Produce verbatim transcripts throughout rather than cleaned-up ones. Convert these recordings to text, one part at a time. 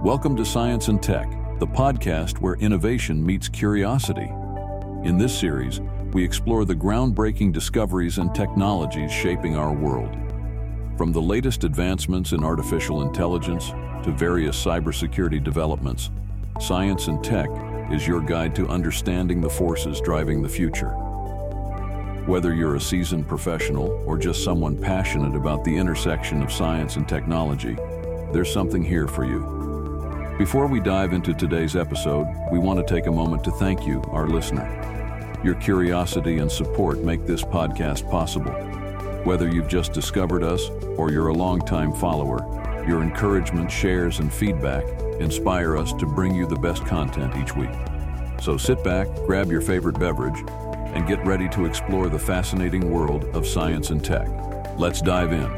Welcome to Science and Tech, the podcast where innovation meets curiosity. In this series, we explore the groundbreaking discoveries and technologies shaping our world. From the latest advancements in artificial intelligence to various cybersecurity developments, Science and Tech is your guide to understanding the forces driving the future. Whether you're a seasoned professional or just someone passionate about the intersection of science and technology, there's something here for you. Before we dive into today's episode, we want to take a moment to thank you, our listener. Your curiosity and support make this podcast possible. Whether you've just discovered us or you're a longtime follower, your encouragement, shares, and feedback inspire us to bring you the best content each week. So sit back, grab your favorite beverage, and get ready to explore the fascinating world of science and tech. Let's dive in.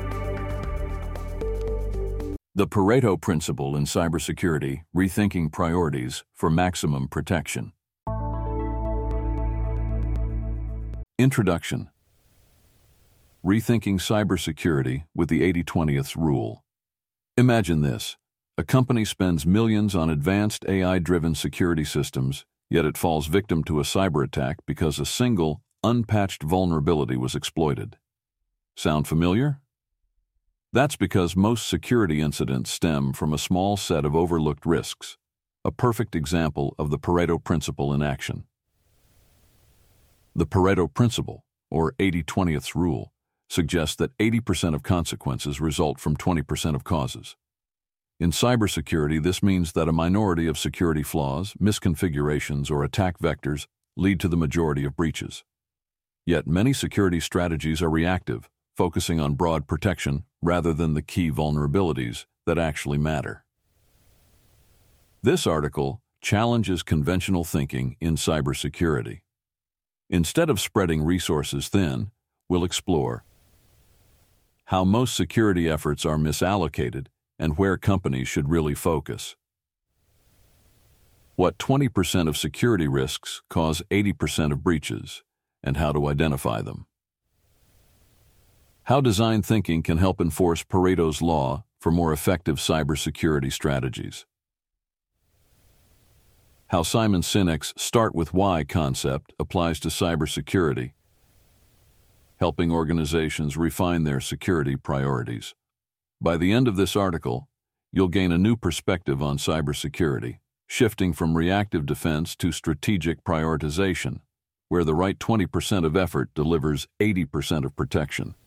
The Pareto Principle in Cybersecurity, Rethinking Priorities for Maximum Protection. Introduction. Rethinking Cybersecurity with the eighty twenty Rule. Imagine this. A company spends millions on advanced A I-driven security systems, yet it falls victim to a cyber attack because a single, unpatched vulnerability was exploited. Sound familiar? That's because most security incidents stem from a small set of overlooked risks, a perfect example of the Pareto Principle in action. The Pareto Principle, or eighty twenty Rule, suggests that eighty percent of consequences result from twenty percent of causes. In cybersecurity, this means that a minority of security flaws, misconfigurations, or attack vectors lead to the majority of breaches. Yet many security strategies are reactive, focusing on broad protection rather than the key vulnerabilities that actually matter. This article challenges conventional thinking in cybersecurity. Instead of spreading resources thin, we'll explore how most security efforts are misallocated and where companies should really focus. What twenty percent of security risks cause eighty percent of breaches, and how to identify them. How design thinking can help enforce Pareto's Law for more effective cybersecurity strategies. How Simon Sinek's Start with Why concept applies to cybersecurity, helping organizations refine their security priorities. By the end of this article, you'll gain a new perspective on cybersecurity, shifting from reactive defense to strategic prioritization, where the right twenty percent of effort delivers eighty percent of protection.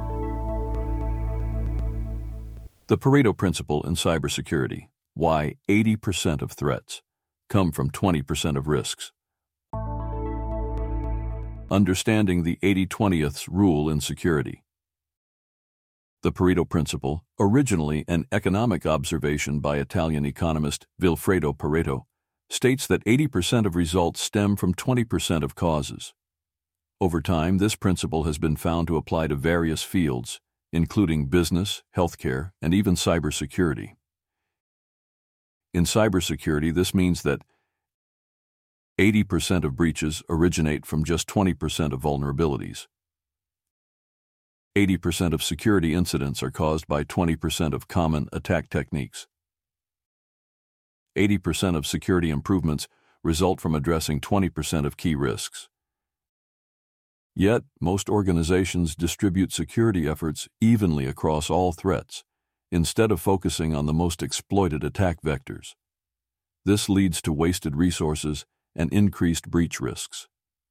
The Pareto Principle in Cybersecurity, why eighty percent of threats come from twenty percent of risks. Understanding the eighty twenty Rule in security. The Pareto Principle, originally an economic observation by Italian economist Vilfredo Pareto, states that eighty percent of results stem from twenty percent of causes. Over time, this principle has been found to apply to various fields, including business, healthcare, and even cybersecurity. In cybersecurity, this means that eighty percent of breaches originate from just twenty percent of vulnerabilities. eighty percent of security incidents are caused by twenty percent of common attack techniques. eighty percent of security improvements result from addressing twenty percent of key risks. Yet, most organizations distribute security efforts evenly across all threats, instead of focusing on the most exploited attack vectors. This leads to wasted resources and increased breach risks.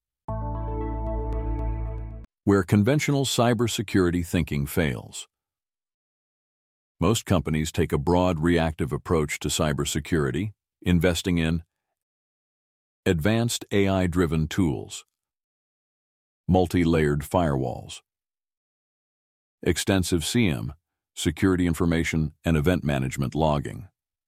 Where conventional cybersecurity thinking fails. Most companies take a broad reactive approach to cybersecurity, investing in advanced A I-driven tools, multi-layered firewalls, extensive C I E M, security information and event management logging.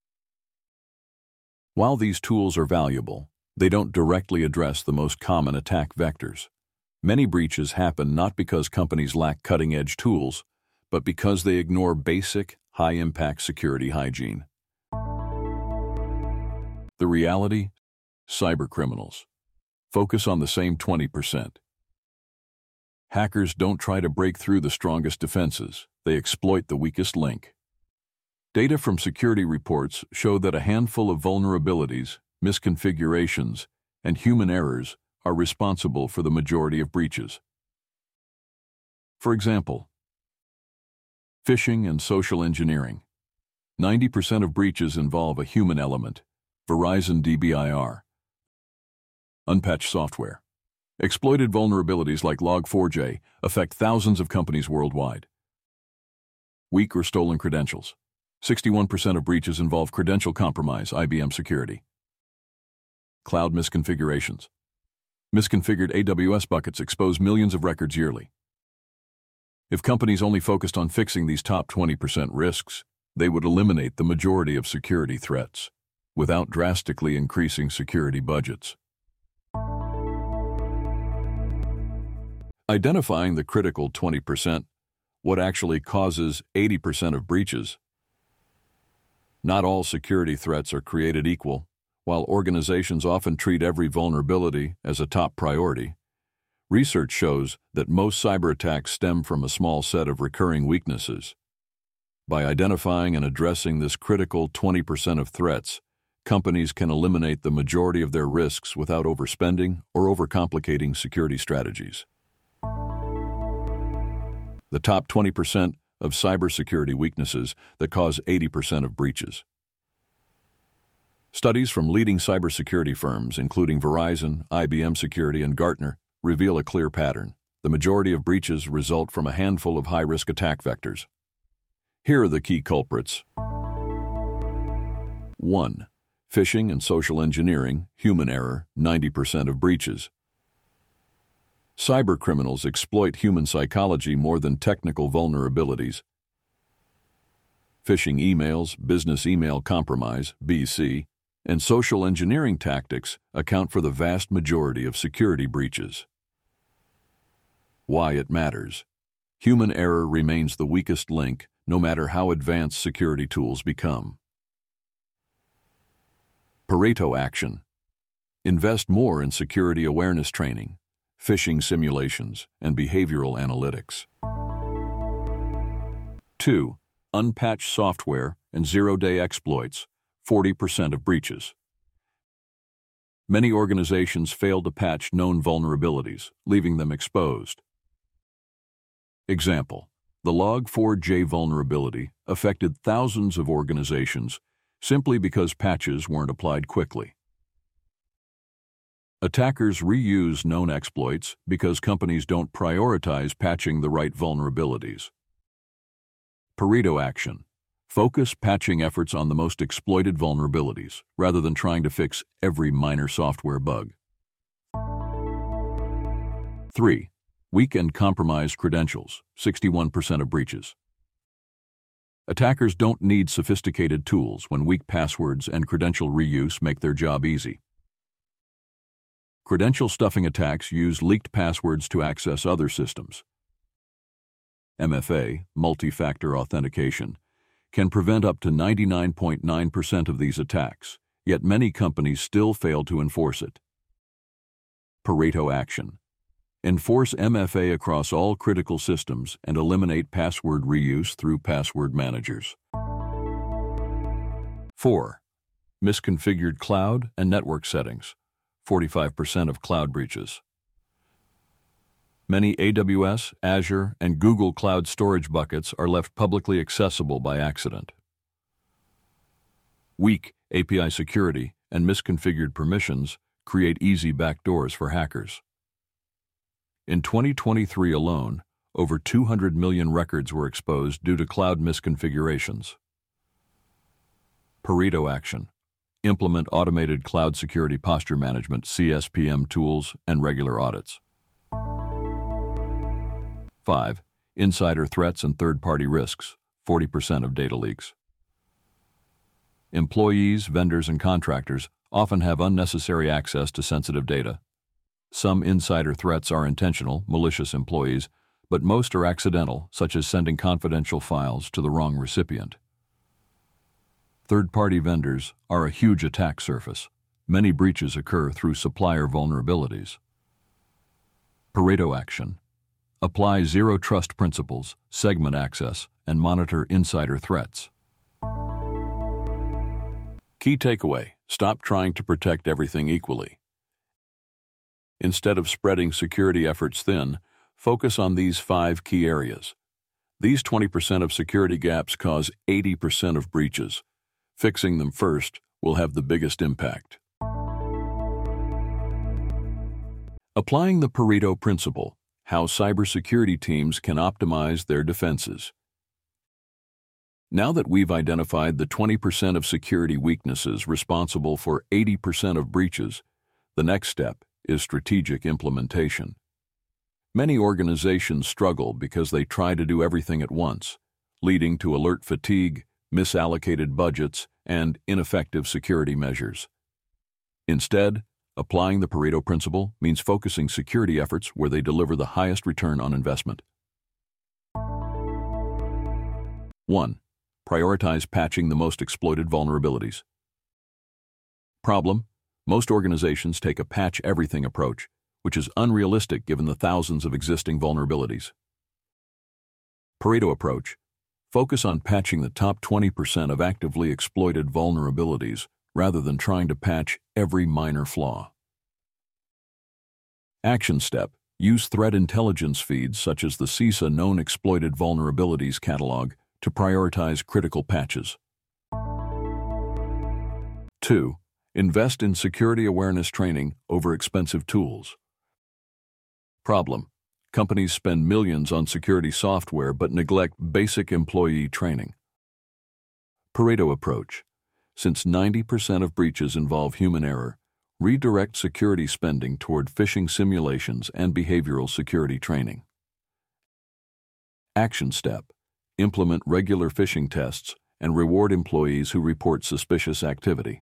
While these tools are valuable, they don't directly address the most common attack vectors. Many breaches happen not because companies lack cutting-edge tools, but because they ignore basic, high-impact security hygiene. The reality? Cybercriminals focus on the same twenty percent. Hackers don't try to break through the strongest defenses, they exploit the weakest link. Data from security reports show that a handful of vulnerabilities, misconfigurations, and human errors are responsible for the majority of breaches. For example, phishing and social engineering. ninety percent of breaches involve a human element. Verizon D B I R. Unpatched software. Exploited vulnerabilities like log four j affect thousands of companies worldwide. Weak or stolen credentials. sixty-one percent of breaches involve credential compromise, I B M Security. Cloud misconfigurations. Misconfigured A W S buckets expose millions of records yearly. If companies only focused on fixing these top twenty percent risks, they would eliminate the majority of security threats without drastically increasing security budgets. Identifying the critical twenty percent, what actually causes eighty percent of breaches. Not all security threats are created equal. While organizations often treat every vulnerability as a top priority, research shows that most cyber attacks stem from a small set of recurring weaknesses. By identifying and addressing this critical twenty percent of threats, companies can eliminate the majority of their risks without overspending or overcomplicating security strategies. The top twenty percent of cybersecurity weaknesses that cause eighty percent of breaches. Studies from leading cybersecurity firms, including Verizon, I B M Security, and Gartner, reveal a clear pattern. The majority of breaches result from a handful of high-risk attack vectors. Here are the key culprits. one. Phishing and social engineering, human error, ninety percent of breaches. Cybercriminals exploit human psychology more than technical vulnerabilities. Phishing emails, business email compromise, B C, and social engineering tactics account for the vast majority of security breaches. Why it matters. Human error remains the weakest link, no matter how advanced security tools become. Pareto action. Invest more in security awareness training, phishing simulations, and behavioral analytics. two. Unpatched software and zero-day exploits, forty percent of breaches. Many organizations fail to patch known vulnerabilities, leaving them exposed. Example: the log four j vulnerability affected thousands of organizations simply because patches weren't applied quickly. Attackers reuse known exploits because companies don't prioritize patching the right vulnerabilities. Pareto action. Focus patching efforts on the most exploited vulnerabilities, rather than trying to fix every minor software bug. three. Weak and compromised credentials, sixty-one percent of breaches. Attackers don't need sophisticated tools when weak passwords and credential reuse make their job easy. Credential stuffing attacks use leaked passwords to access other systems. M F A, multi-factor authentication, can prevent up to ninety-nine point nine percent of these attacks, yet many companies still fail to enforce it. Pareto action. Enforce M F A across all critical systems and eliminate password reuse through password managers. four. Misconfigured cloud and network settings, forty-five percent of cloud breaches. Many A W S, Azure, and Google Cloud storage buckets are left publicly accessible by accident. Weak A P I security and misconfigured permissions create easy backdoors for hackers. In twenty twenty-three alone, over two hundred million records were exposed due to cloud misconfigurations. Pareto action. Implement automated cloud security posture management C S P M tools and regular audits. five. Insider threats and third-party risks, forty percent of data leaks. Employees, vendors, and contractors often have unnecessary access to sensitive data. Some insider threats are intentional, malicious employees, but most are accidental, such as sending confidential files to the wrong recipient. Third-party vendors are a huge attack surface. Many breaches occur through supplier vulnerabilities. Pareto action. Apply zero trust principles, segment access, and monitor insider threats. Key takeaway: stop trying to protect everything equally. Instead of spreading security efforts thin, focus on these five key areas. These twenty percent of security gaps cause eighty percent of breaches. Fixing them first will have the biggest impact. Applying the Pareto Principle: how cybersecurity teams can optimize their defenses. Now that we've identified the twenty percent of security weaknesses responsible for eighty percent of breaches, the next step is strategic implementation. Many organizations struggle because they try to do everything at once, leading to alert fatigue, misallocated budgets, and ineffective security measures. Instead, applying the Pareto Principle means focusing security efforts where they deliver the highest return on investment. one. Prioritize patching the most exploited vulnerabilities. Problem: most organizations take a patch-everything approach, which is unrealistic given the thousands of existing vulnerabilities. Pareto approach: focus on patching the top twenty percent of actively exploited vulnerabilities rather than trying to patch every minor flaw. Action step: use threat intelligence feeds such as the CISA Known Exploited Vulnerabilities Catalog to prioritize critical patches. two. Invest in security awareness training over expensive tools. Problem: companies spend millions on security software but neglect basic employee training. Pareto approach: since ninety percent of breaches involve human error, redirect security spending toward phishing simulations and behavioral security training. Action step: implement regular phishing tests and reward employees who report suspicious activity.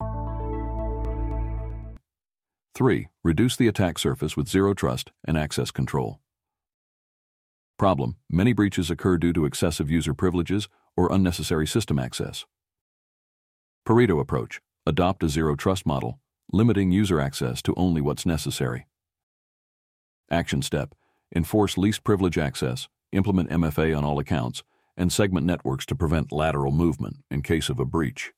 three. Reduce the attack surface with zero trust and access control. Problem: many breaches occur due to excessive user privileges or unnecessary system access. Pareto approach: adopt a zero trust model, limiting user access to only what's necessary. Action step: enforce least privilege access, implement M F A on all accounts, and segment networks to prevent lateral movement in case of a breach.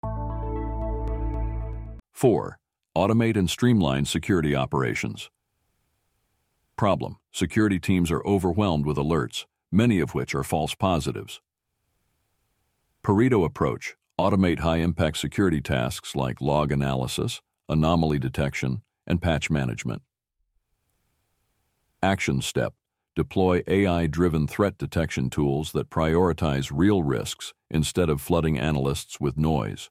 four. Automate and streamline security operations. Problem: security teams are overwhelmed with alerts, many of which are false positives. Pareto approach: automate high-impact security tasks like log analysis, anomaly detection, and patch management. Action step: deploy A I-driven threat detection tools that prioritize real risks instead of flooding analysts with noise.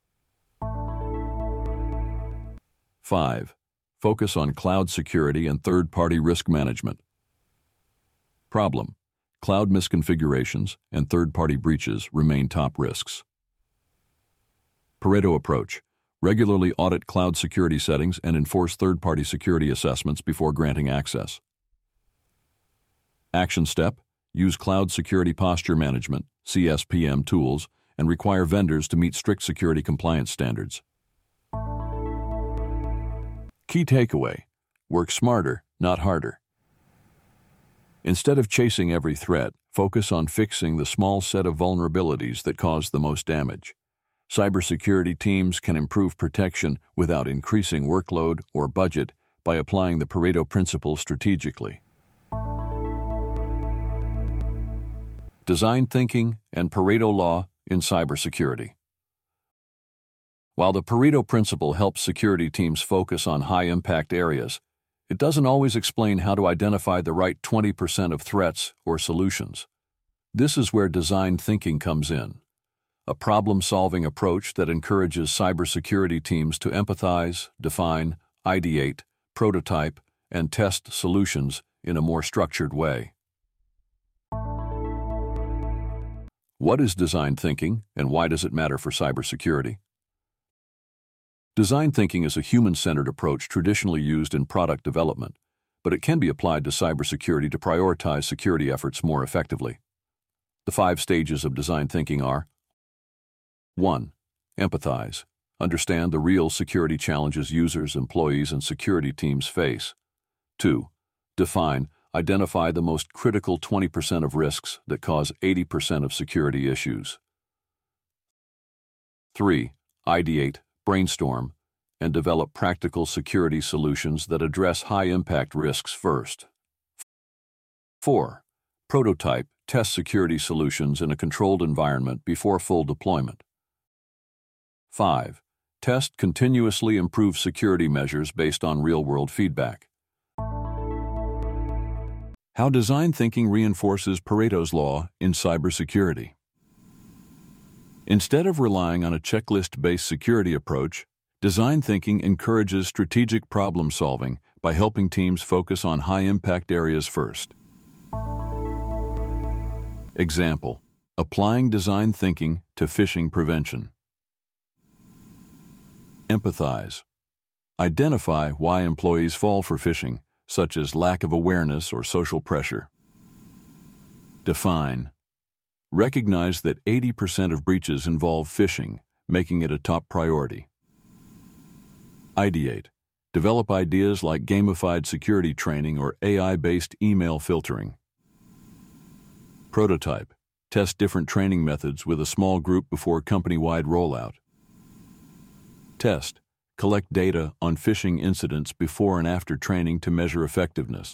five. Focus on cloud security and third-party risk management. Problem: cloud misconfigurations and third-party breaches remain top risks. Pareto approach: regularly audit cloud security settings and enforce third-party security assessments before granting access. Action step: use cloud security posture management, C S P M tools, and require vendors to meet strict security compliance standards. Key takeaway: work smarter, not harder. Instead of chasing every threat, focus on fixing the small set of vulnerabilities that cause the most damage. Cybersecurity teams can improve protection without increasing workload or budget by applying the Pareto Principle strategically. Design thinking and Pareto law in cybersecurity. While the Pareto Principle helps security teams focus on high-impact areas, it doesn't always explain how to identify the right twenty percent of threats or solutions. This is where design thinking comes in, a problem-solving approach that encourages cybersecurity teams to empathize, define, ideate, prototype, and test solutions in a more structured way. What is design thinking, and why does it matter for cybersecurity? Design thinking is a human-centered approach traditionally used in product development, but it can be applied to cybersecurity to prioritize security efforts more effectively. The five stages of design thinking are: one. Empathize. Understand the real security challenges users, employees, and security teams face. two. Define. Identify the most critical twenty percent of risks that cause eighty percent of security issues. three. Ideate. brainstorm, and develop practical security solutions that address high-impact risks first. four. Prototype, test security solutions in a controlled environment before full deployment. five. Test continuously improve security measures based on real-world feedback. How design thinking reinforces Pareto's Law in cybersecurity. Instead of relying on a checklist-based security approach, design thinking encourages strategic problem-solving by helping teams focus on high-impact areas first. Example: applying design thinking to phishing prevention. Empathize. Identify why employees fall for phishing, such as lack of awareness or social pressure. Define. Recognize that eighty percent of breaches involve phishing, making it a top priority. Ideate. Develop ideas like gamified security training or A I-based email filtering. Prototype. Test different training methods with a small group before company-wide rollout. Test. Collect data on phishing incidents before and after training to measure effectiveness.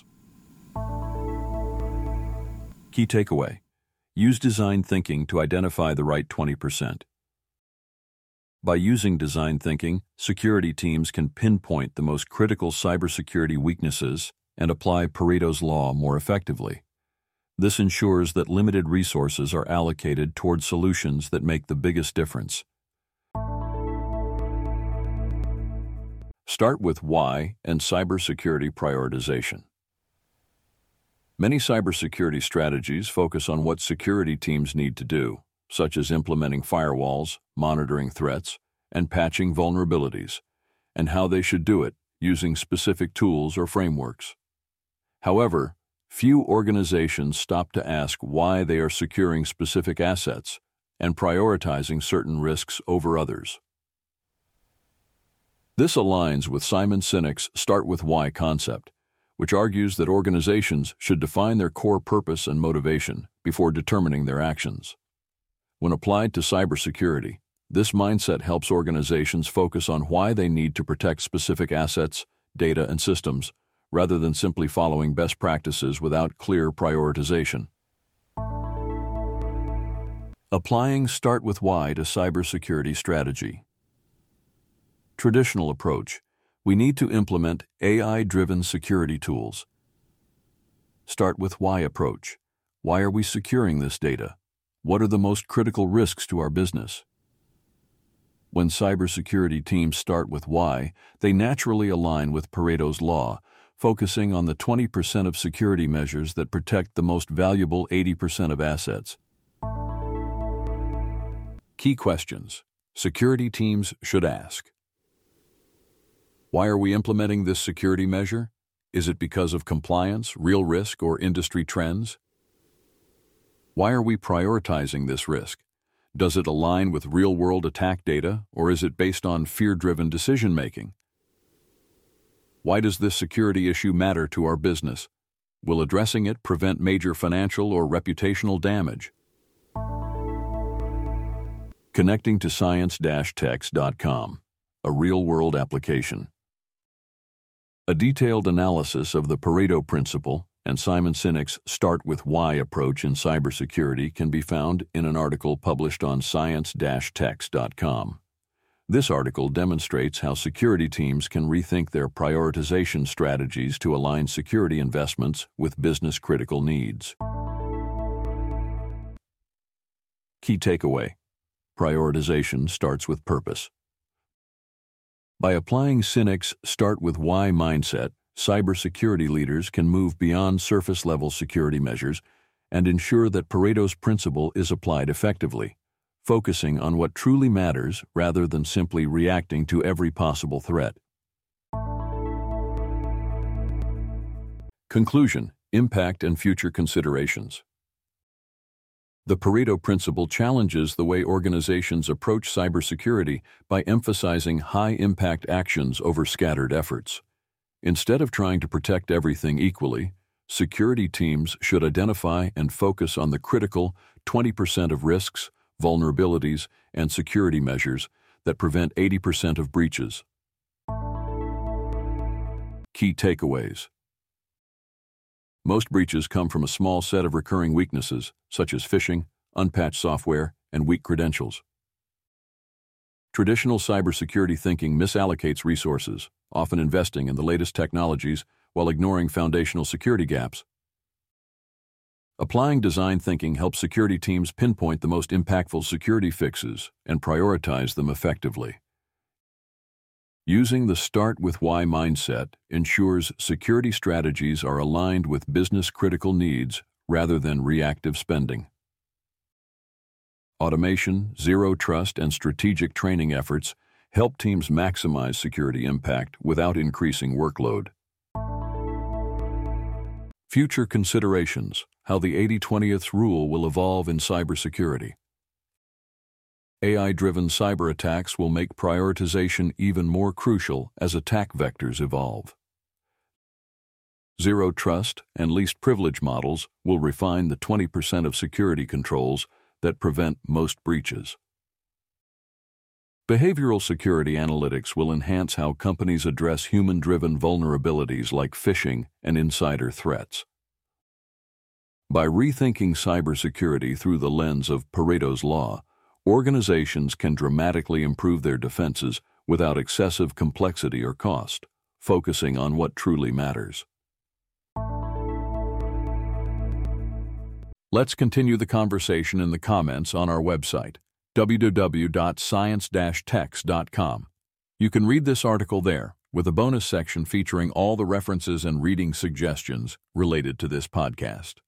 Key takeaway: use design thinking to identify the right twenty percent. By using design thinking, security teams can pinpoint the most critical cybersecurity weaknesses and apply Pareto's Law more effectively. This ensures that limited resources are allocated toward solutions that make the biggest difference. Start with why and cybersecurity prioritization. Many cybersecurity strategies focus on what security teams need to do, such as implementing firewalls, monitoring threats, and patching vulnerabilities, and how they should do it using specific tools or frameworks. However, few organizations stop to ask why they are securing specific assets and prioritizing certain risks over others. This aligns with Simon Sinek's Start with Why concept, which argues that organizations should define their core purpose and motivation before determining their actions. When applied to cybersecurity, this mindset helps organizations focus on why they need to protect specific assets, data, and systems, rather than simply following best practices without clear prioritization. Applying Start with Why to cybersecurity strategy. Traditional approach: we need to implement A I-driven security tools. Start with Why approach: why are we securing this data? What are the most critical risks to our business? When cybersecurity teams start with why, they naturally align with Pareto's Law, focusing on the twenty percent of security measures that protect the most valuable eighty percent of assets. Key questions security teams should ask. Why are we implementing this security measure? Is it because of compliance, real risk, or industry trends? Why are we prioritizing this risk? Does it align with real-world attack data, or is it based on fear-driven decision-making? Why does this security issue matter to our business? Will addressing it prevent major financial or reputational damage? Connecting to science dash text dot com, a real-world application. A detailed analysis of the Pareto Principle and Simon Sinek's Start with Why approach in cybersecurity can be found in an article published on science dash text dot com. This article demonstrates how security teams can rethink their prioritization strategies to align security investments with business-critical needs. Key takeaway: prioritization starts with purpose. By applying Sinek's Start with Why mindset, cybersecurity leaders can move beyond surface-level security measures and ensure that Pareto's principle is applied effectively, focusing on what truly matters rather than simply reacting to every possible threat. Conclusion: impact and future considerations. The Pareto Principle challenges the way organizations approach cybersecurity by emphasizing high-impact actions over scattered efforts. Instead of trying to protect everything equally, security teams should identify and focus on the critical twenty percent of risks, vulnerabilities, and security measures that prevent eighty percent of breaches. Key takeaways. Most breaches come from a small set of recurring weaknesses, such as phishing, unpatched software, and weak credentials. Traditional cybersecurity thinking misallocates resources, often investing in the latest technologies while ignoring foundational security gaps. Applying design thinking helps security teams pinpoint the most impactful security fixes and prioritize them effectively. Using the Start with Why mindset ensures security strategies are aligned with business-critical needs rather than reactive spending. Automation, zero trust, and strategic training efforts help teams maximize security impact without increasing workload. Future considerations: how the eighty twenty rule will evolve in cybersecurity. A I-driven cyber attacks will make prioritization even more crucial as attack vectors evolve. Zero trust and least privilege models will refine the twenty percent of security controls that prevent most breaches. Behavioral security analytics will enhance how companies address human-driven vulnerabilities like phishing and insider threats. By rethinking cybersecurity through the lens of Pareto's Law, organizations can dramatically improve their defenses without excessive complexity or cost, focusing on what truly matters. Let's continue the conversation in the comments on our website, w w w dot science dash tex dot com. You can read this article there, with a bonus section featuring all the references and reading suggestions related to this podcast.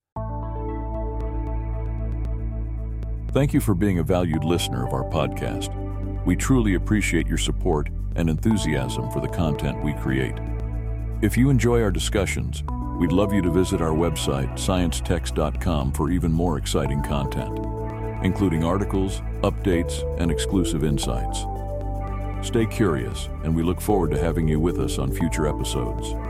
Thank you for being a valued listener of our podcast. We truly appreciate your support and enthusiasm for the content we create. If you enjoy our discussions, we'd love you to visit our website, science tex dot com, for even more exciting content, including articles, updates, and exclusive insights. Stay curious, and we look forward to having you with us on future episodes.